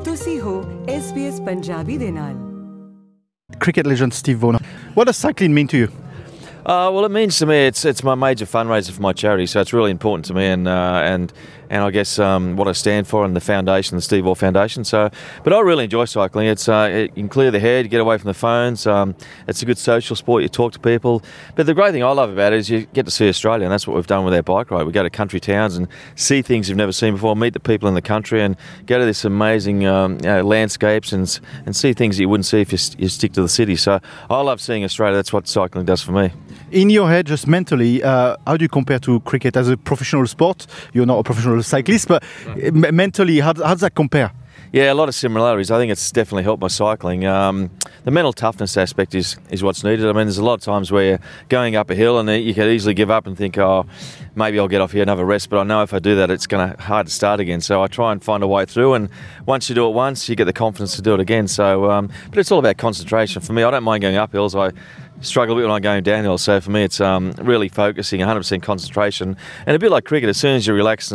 ਤੁਸੀਂ ਹੋ SBS ਪੰਜਾਬੀ ਦੇ ਨਾਲ। Cricket legend Steve Vaughan. What does cycling mean to you? Well, it means to me it's my major fundraiser for my charity, so it's really important to me, and I guess what I stand for and the foundation, the Steve Vaughan Foundation. But I really enjoy cycling. You can clear the head, you get away from the phones. It's a good social sport. You talk to people. But the great thing I love about it is you get to see Australia, and that's what we've done with our bike ride. We go to country towns and see things you've never seen before, meet the people in the country, and go to this amazing landscapes and see things that you wouldn't see if you stick to the city. So I love seeing Australia. That's what cycling does for me. In your head, just mentally, how do you compare to cricket as a professional sport? You're not a professional cyclist, but mentally, how does that compare? Yeah, a lot of similarities. I think it's definitely helped my cycling. The mental toughness aspect is what's needed. I mean, there's a lot of times where you're going up a hill and you can easily give up and think, oh, maybe I'll get off here and have a rest. But I know if I do that, it's going to hard to start again. So I try and find a way through. And once you do it once, you get the confidence to do it again. So, but it's all about concentration. For me, I don't mind going up hills. I struggle a bit when I'm going downhill. So for me, it's really focusing, 100% concentration, and a bit like cricket. As soon as you relax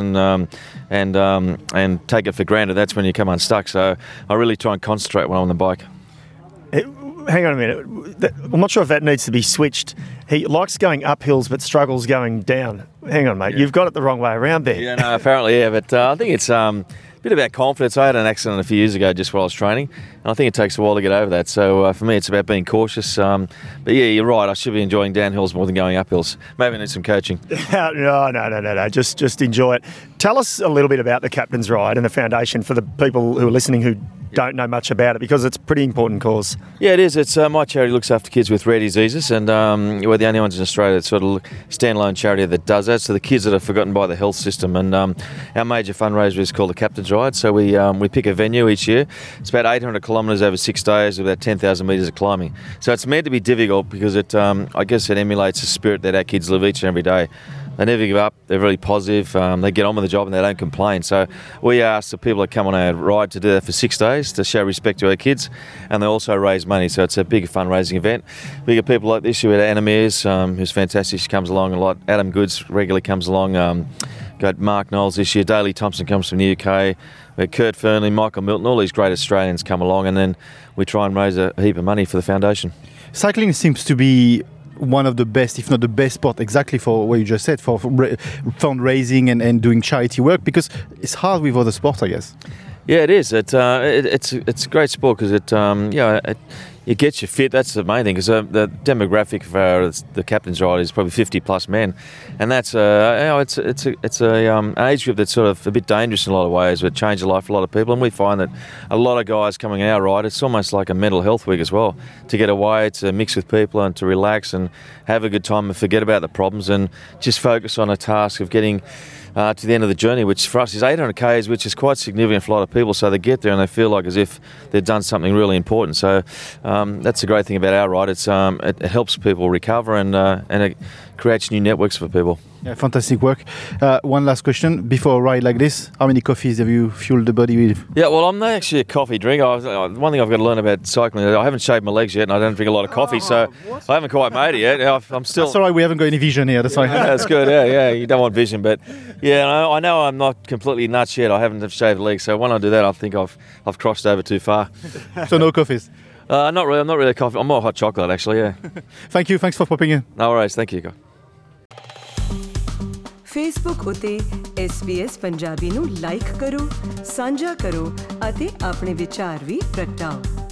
and take it for granted, that's when you come unstuck. So I really try and concentrate when I'm on the bike. Hang on a minute. I'm not sure if that needs to be switched. He likes going up hills but struggles going down. Hang on, mate. Yeah. You've got it the wrong way around there. Yeah, no, apparently, yeah. But I think it's a bit about confidence. I had an accident a few years ago just while I was training, and I think it takes a while to get over that. So for me, it's about being cautious. But yeah, you're right. I should be enjoying downhills more than going up hills. Maybe I need some coaching. No. Just enjoy it. Tell us a little bit about the Captain's Ride and the foundation for the people who are listening who don't know much about it, because it's a pretty important cause. Yeah, it is. It's my charity looks after kids with rare diseases, and we're the only ones in Australia that sort of standalone charity that does that. So the kids that are forgotten by the health system, and our major fundraiser is called the Captain's Ride. So we pick a venue each year. It's about 800 kilometres over 6 days, with about 10,000 metres of climbing. So it's meant to be difficult because I guess it emulates the spirit that our kids live each and every day. They never give up. They're really positive. They get on with the job and they don't complain. So we ask the people that come on our ride to do that for 6 days to show respect to our kids, and they also raise money. So it's a big fundraising event. We get people like this. We had Anna Mears, who's fantastic. She comes along a lot. Adam Goods regularly comes along. Got Mark Knowles this year. Daley Thompson comes from the UK. We had Kurt Fernley, Michael Milton. All these great Australians come along, and then we try and raise a heap of money for the foundation. Cycling seems to be one of the best, if not the best sport, exactly for what you just said, for fundraising and doing charity work, because it's hard with other sports, I guess. Yeah, it is. It's a great sport because it gets you fit. That's the main thing, because the demographic for the Captain's Ride is probably 50 plus men, and that's it's an age group that's sort of a bit dangerous in a lot of ways. But change the life for a lot of people, and we find that a lot of guys coming our ride, it's almost like a mental health week as well, to get away, to mix with people, and to relax and have a good time and forget about the problems and just focus on a task of getting to the end of the journey, which for us is 800 k's, which is quite significant for a lot of people. So they get there and they feel like as if they've done something really important. So that's the great thing about our ride. It helps people recover, and it creates new networks for people. Yeah, fantastic work. One last question. Before a ride like this, how many coffees have you fueled the body with? Yeah, well, I'm not actually a coffee drinker. One thing I've got to learn about cycling, I haven't shaved my legs yet, and I don't drink a lot of coffee, so what? I haven't quite made it yet. I'm still... That's all right, we haven't got any vision here. That's fine. Yeah, that's good, yeah. You don't want vision, but yeah, I know I'm not completely nuts yet. I haven't shaved legs, so when I do that, I think I've crossed over too far. So no coffees? Not really. I'm not really a coffee. I'm more hot chocolate, actually, yeah. Thank you. Thanks for popping in. No worries. Thank you. Facebook ਉਤੇ SBS Punjabi ਨੂੰ like ਕਰੋ, ਸਾਂਝਾ ਕਰੋ ਅਤੇ ਆਪਣੇ ਵਿਚਾਰ ਵੀ ਪ੍ਰਗਟਾਓ।